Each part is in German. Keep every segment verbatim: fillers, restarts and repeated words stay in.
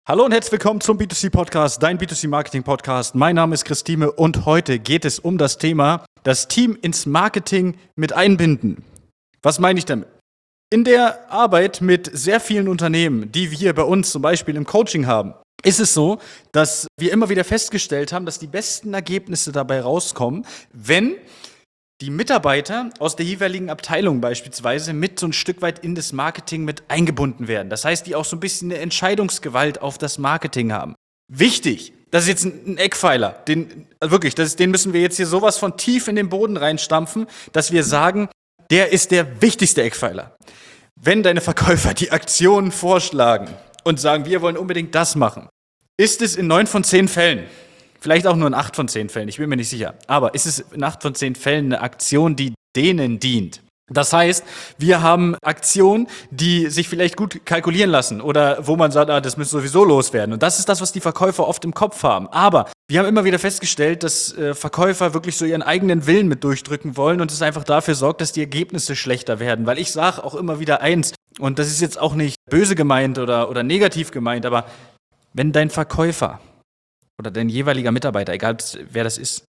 Hallo und herzlich willkommen zum B zwei C Podcast, dein B zwei C Marketing Podcast. Mein Name ist Christine und heute geht es um das Thema, das Team ins Marketing mit einbinden. Was meine ich damit? In der Arbeit mit sehr vielen Unternehmen, die wir bei uns zum Beispiel im Coaching haben, ist es so, dass wir immer wieder festgestellt haben, dass die besten Ergebnisse dabei rauskommen, wenn die Mitarbeiter aus der jeweiligen Abteilung beispielsweise mit so ein Stück weit in das Marketing mit eingebunden werden. Das heißt, die auch so ein bisschen eine Entscheidungsgewalt auf das Marketing haben. Wichtig, das ist jetzt ein Eckpfeiler, den, also wirklich, das, den müssen wir jetzt hier sowas von tief in den Boden reinstampfen, dass wir sagen, der ist der wichtigste Eckpfeiler. Wenn deine Verkäufer die Aktionen vorschlagen und sagen, wir wollen unbedingt das machen, ist es in neun von zehn Fällen, vielleicht auch nur in acht von zehn Fällen, ich bin mir nicht sicher. Aber ist es in acht von zehn Fällen eine Aktion, die denen dient? Das heißt, wir haben Aktionen, die sich vielleicht gut kalkulieren lassen oder wo man sagt, ah, das müsste sowieso loswerden. Und das ist das, was die Verkäufer oft im Kopf haben. Aber wir haben immer wieder festgestellt, dass äh, Verkäufer wirklich so ihren eigenen Willen mit durchdrücken wollen und es einfach dafür sorgt, dass die Ergebnisse schlechter werden. Weil ich sage auch immer wieder eins, und das ist jetzt auch nicht böse gemeint oder, oder negativ gemeint, aber wenn dein Verkäufer oder dein jeweiliger Mitarbeiter, egal wer das ist,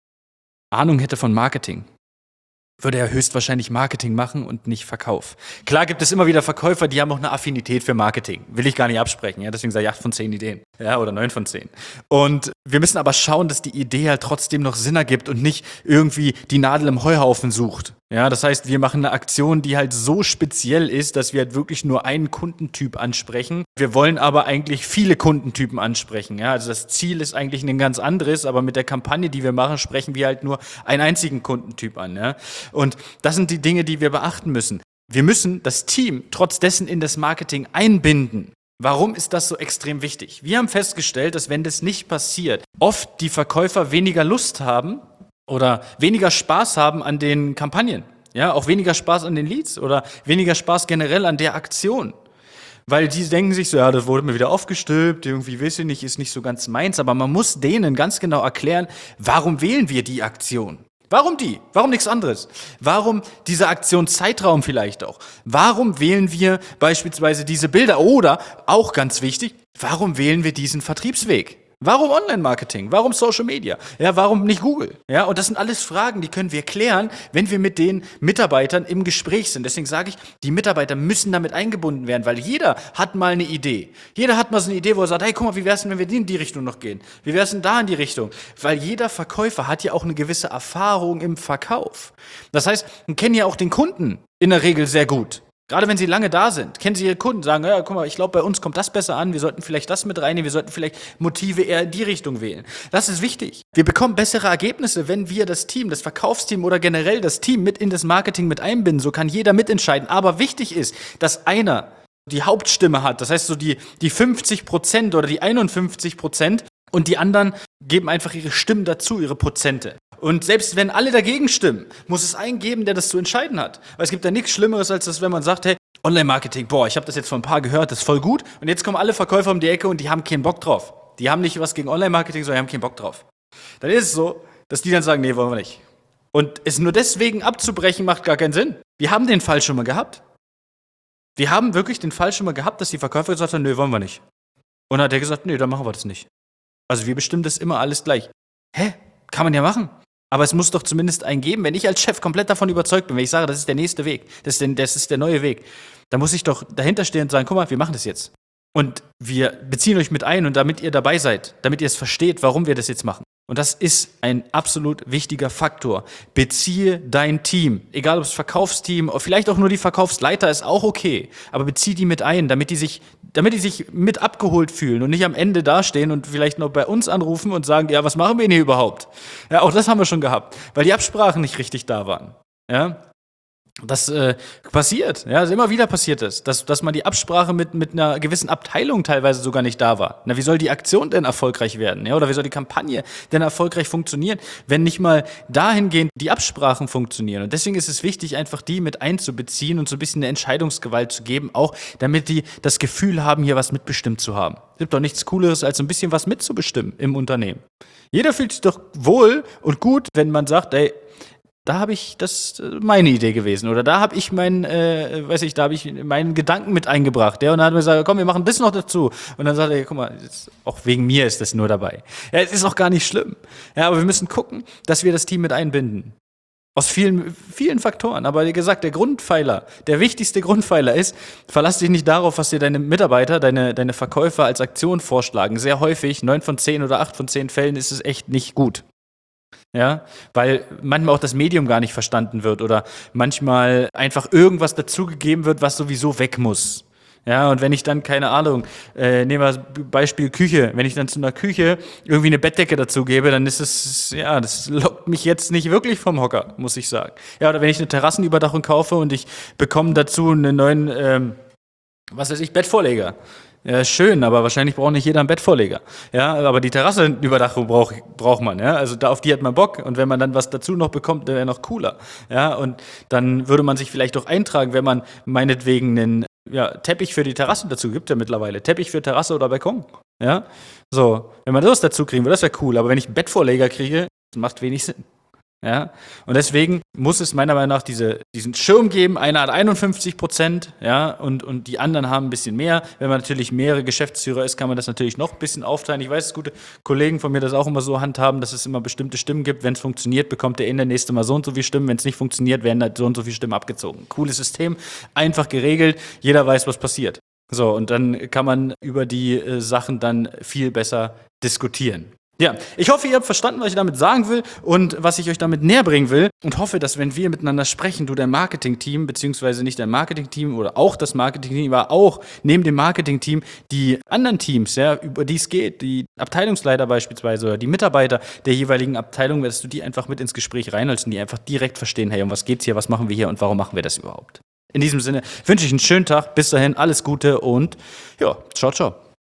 Ahnung hätte von Marketing, würde er höchstwahrscheinlich Marketing machen und nicht Verkauf. Klar gibt es immer wieder Verkäufer, die haben auch eine Affinität für Marketing. Will ich gar nicht absprechen, ja? Deswegen sage ich acht von zehn Ideen, ja, oder neun von zehn. Und wir müssen aber schauen, dass die Idee halt trotzdem noch Sinn ergibt und nicht irgendwie die Nadel im Heuhaufen sucht. Ja, das heißt, wir machen eine Aktion, die halt so speziell ist, dass wir halt wirklich nur einen Kundentyp ansprechen. Wir wollen aber eigentlich viele Kundentypen ansprechen. Ja, also das Ziel ist eigentlich ein ganz anderes, aber mit der Kampagne, die wir machen, sprechen wir halt nur einen einzigen Kundentyp an. Ja? Und das sind die Dinge, die wir beachten müssen. Wir müssen das Team trotz dessen in das Marketing einbinden. Warum ist das so extrem wichtig? Wir haben festgestellt, dass wenn das nicht passiert, oft die Verkäufer weniger Lust haben, oder weniger Spaß haben an den Kampagnen, ja, auch weniger Spaß an den Leads oder weniger Spaß generell an der Aktion. Weil die denken sich so, ja, das wurde mir wieder aufgestülpt, irgendwie, weiß ich nicht, ist nicht so ganz meins, aber man muss denen ganz genau erklären, warum wählen wir die Aktion? Warum die? Warum nichts anderes? Warum dieser Aktionszeitraum vielleicht auch? Warum wählen wir beispielsweise diese Bilder? Oder, auch ganz wichtig, warum wählen wir diesen Vertriebsweg? Warum Online-Marketing? Warum Social Media? Ja, warum nicht Google? Ja, und das sind alles Fragen, die können wir klären, wenn wir mit den Mitarbeitern im Gespräch sind. Deswegen sage ich, die Mitarbeiter müssen damit eingebunden werden, weil jeder hat mal eine Idee. Jeder hat mal so eine Idee, wo er sagt, hey, guck mal, wie wär's denn, wenn wir in die Richtung noch gehen? Wie wär's denn da in die Richtung? Weil jeder Verkäufer hat ja auch eine gewisse Erfahrung im Verkauf. Das heißt, wir kennen ja auch den Kunden in der Regel sehr gut. Gerade wenn sie lange da sind, kennen sie ihre Kunden, sagen, ja, guck mal, ich glaube, bei uns kommt das besser an, wir sollten vielleicht das mit reinnehmen, wir sollten vielleicht Motive eher in die Richtung wählen. Das ist wichtig. Wir bekommen bessere Ergebnisse, wenn wir das Team, das Verkaufsteam oder generell das Team mit in das Marketing mit einbinden. So kann jeder mitentscheiden. Aber wichtig ist, dass einer die Hauptstimme hat, das heißt so die, die fünfzig Prozent oder die einundfünfzig Prozent und die anderen geben einfach ihre Stimmen dazu, ihre Prozente. Und selbst wenn alle dagegen stimmen, muss es einen geben, der das zu entscheiden hat. Weil es gibt ja nichts Schlimmeres, als das, wenn man sagt, hey, Online-Marketing, boah, ich habe das jetzt von ein paar gehört, das ist voll gut. Und jetzt kommen alle Verkäufer um die Ecke und die haben keinen Bock drauf. Die haben nicht was gegen Online-Marketing, sondern die haben keinen Bock drauf. Dann ist es so, dass die dann sagen, nee, wollen wir nicht. Und es nur deswegen abzubrechen, macht gar keinen Sinn. Wir haben den Fall schon mal gehabt. Wir haben wirklich den Fall schon mal gehabt, dass die Verkäufer gesagt haben, nee, wollen wir nicht. Und dann hat der gesagt, nee, dann machen wir das nicht. Also wir bestimmen das immer alles gleich. Hä? Kann man ja machen. Aber es muss doch zumindest einen geben, wenn ich als Chef komplett davon überzeugt bin, wenn ich sage, das ist der nächste Weg, das ist der, das ist der neue Weg, dann muss ich doch dahinter stehen und sagen, guck mal, wir machen das jetzt. Und wir beziehen euch mit ein und damit ihr dabei seid, damit ihr es versteht, warum wir das jetzt machen. Und das ist ein absolut wichtiger Faktor. Beziehe dein Team, egal ob es Verkaufsteam oder vielleicht auch nur die Verkaufsleiter, ist auch okay. Aber beziehe die mit ein, damit die sich, damit die sich mit abgeholt fühlen und nicht am Ende dastehen und vielleicht noch bei uns anrufen und sagen, ja, was machen wir denn hier überhaupt? Ja, auch das haben wir schon gehabt, weil die Absprachen nicht richtig da waren. Ja. Das äh, passiert, ja, also immer wieder passiert es, dass, dass man die Absprache mit, mit einer gewissen Abteilung teilweise sogar nicht da war. Na, wie soll die Aktion denn erfolgreich werden, ja, oder wie soll die Kampagne denn erfolgreich funktionieren, wenn nicht mal dahingehend die Absprachen funktionieren? Und deswegen ist es wichtig, einfach die mit einzubeziehen und so ein bisschen eine Entscheidungsgewalt zu geben, auch damit die das Gefühl haben, hier was mitbestimmt zu haben. Es gibt doch nichts Cooleres, als so ein bisschen was mitzubestimmen im Unternehmen. Jeder fühlt sich doch wohl und gut, wenn man sagt, ey, da habe ich, das äh, meine Idee gewesen. Oder da habe ich meinen, äh, weiß ich, da habe ich meinen Gedanken mit eingebracht. Ja? Und dann hat er gesagt, komm, wir machen das noch dazu. Und dann sagt er, guck mal, jetzt, auch wegen mir ist das nur dabei. Ja, es ist auch gar nicht schlimm. Ja, aber wir müssen gucken, dass wir das Team mit einbinden. Aus vielen, vielen Faktoren. Aber wie gesagt, der Grundpfeiler, der wichtigste Grundpfeiler ist, verlass dich nicht darauf, was dir deine Mitarbeiter, deine, deine Verkäufer als Aktion vorschlagen. Sehr häufig, neun von zehn oder acht von zehn Fällen ist es echt nicht gut. Ja, weil manchmal auch das Medium gar nicht verstanden wird oder manchmal einfach irgendwas dazugegeben wird, was sowieso weg muss. Ja, und wenn ich dann, keine Ahnung, äh, nehmen wir das Beispiel Küche, wenn ich dann zu einer Küche irgendwie eine Bettdecke dazugebe, dann ist es, ja, das lockt mich jetzt nicht wirklich vom Hocker, muss ich sagen. Ja, oder wenn ich eine Terrassenüberdachung kaufe und ich bekomme dazu einen neuen, ähm, was weiß ich, Bettvorleger. Ja, schön, aber wahrscheinlich braucht nicht jeder einen Bettvorleger. Ja, aber die Terrassenüberdachung braucht, braucht man, ja. Also da, auf die hat man Bock. Und wenn man dann was dazu noch bekommt, dann wäre noch cooler. Ja, und dann würde man sich vielleicht auch eintragen, wenn man meinetwegen einen ja, Teppich für die Terrasse dazu gibt, ja mittlerweile. Teppich für Terrasse oder Balkon. Ja, so. Wenn man das dazu kriegen würde, das wäre cool. Aber wenn ich einen Bettvorleger kriege, das macht wenig Sinn. Ja, und deswegen muss es meiner Meinung nach diese, diesen Schirm geben. Einer hat einundfünfzig Prozent, ja, und, und die anderen haben ein bisschen mehr. Wenn man natürlich mehrere Geschäftsführer ist, kann man das natürlich noch ein bisschen aufteilen. Ich weiß, dass gute Kollegen von mir das auch immer so handhaben, dass es immer bestimmte Stimmen gibt. Wenn es funktioniert, bekommt der in der nächste Mal so und so viele Stimmen. Wenn es nicht funktioniert, werden halt so und so viele Stimmen abgezogen. Cooles System, einfach geregelt. Jeder weiß, was passiert. So, und dann kann man über die äh, Sachen dann viel besser diskutieren. Ja, ich hoffe, ihr habt verstanden, was ich damit sagen will und was ich euch damit näher bringen will und hoffe, dass wenn wir miteinander sprechen, du dein Marketing-Team, beziehungsweise nicht dein Marketing-Team oder auch das Marketing-Team, aber auch neben dem Marketing-Team die anderen Teams, ja, über die es geht, die Abteilungsleiter beispielsweise oder die Mitarbeiter der jeweiligen Abteilung, dass du die einfach mit ins Gespräch reinholst und die einfach direkt verstehen, hey, um was geht's hier, was machen wir hier und warum machen wir das überhaupt? In diesem Sinne wünsche ich einen schönen Tag, bis dahin, alles Gute und ja, ciao, ciao.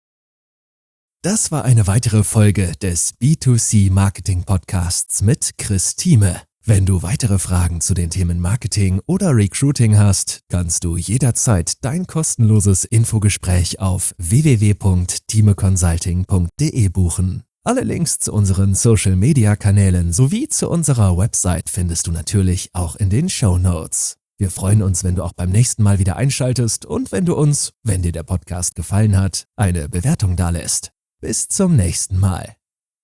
Das war eine weitere Folge des B zwei C Marketing Podcasts mit Chris Thieme. Wenn du weitere Fragen zu den Themen Marketing oder Recruiting hast, kannst du jederzeit dein kostenloses Infogespräch auf w w w punkt thieme consulting punkt d e buchen. Alle Links zu unseren Social-Media-Kanälen sowie zu unserer Website findest du natürlich auch in den Shownotes. Wir freuen uns, wenn du auch beim nächsten Mal wieder einschaltest und wenn du uns, wenn dir der Podcast gefallen hat, eine Bewertung dalässt. Bis zum nächsten Mal.